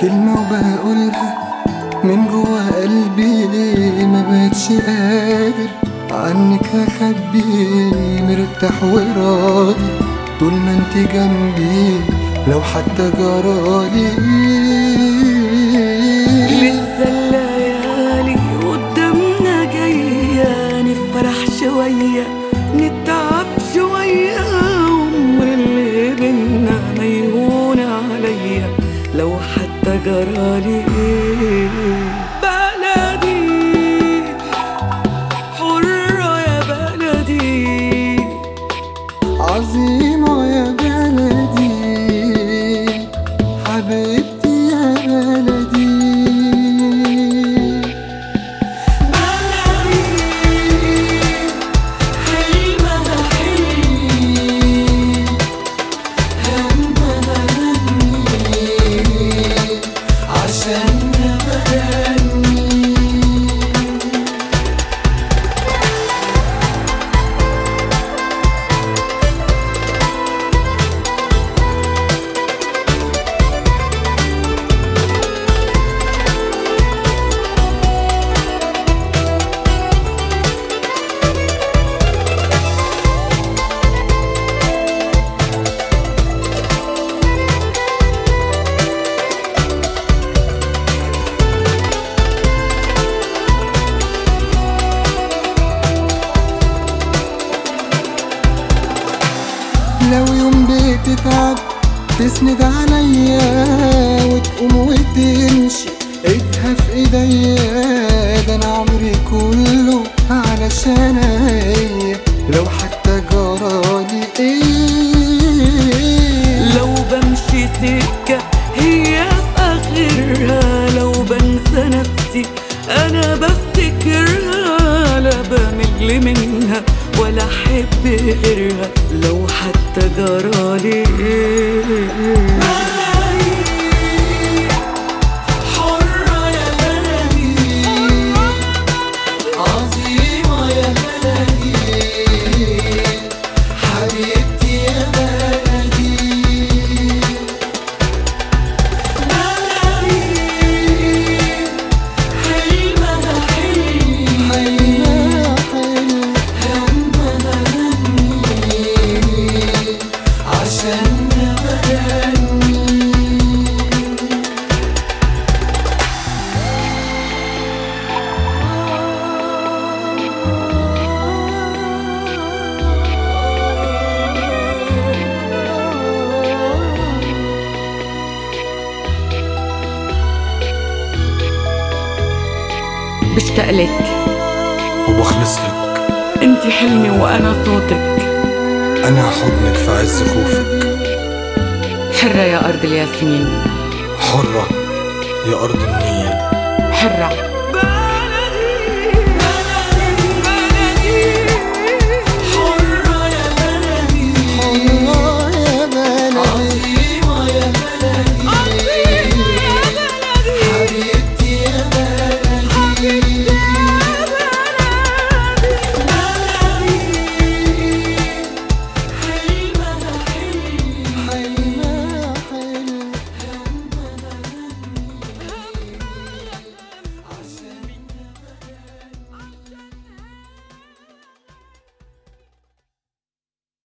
كلمة وبقولها من جوا قلبي، ما بقتش قادر عنك اخبي، مرتاح وراضي طول ما انت جنبي لو حتى جرالي. لسه الليالي قدامنا جاية، نفرح شوية نتعب شوية، عمر اللي بينا ما يهون عليا لو حتى جرالي. بلدي حرة يا بلدي، عظيمة يا بلدي، حبيبتي يا بلدي. لو يوم بتتعب تسند عليا وتقوم وتمشي ايدها في ايديا، ده انا عمري كله علشان هي لو حتى جرالي ايه. لو بمشي سكة هي في آخرها، لو بنسى نفسي أنا بفتكرها، لا بمل منها ولا أحب غيرها لو حتى جرالي. حرة يا بلدي، عظيمة يا بلدي، حبيبتي يا بلدي. حلمها حلم، حلمها حلم، همها همي، عشان بغني. بشتاق لك وبخلص لك، انتي حلمي وانا صوتك، أنا حضنك في عز خوفك. حرة يا أرض الياسمين، حرة يا أرض النيل، حرة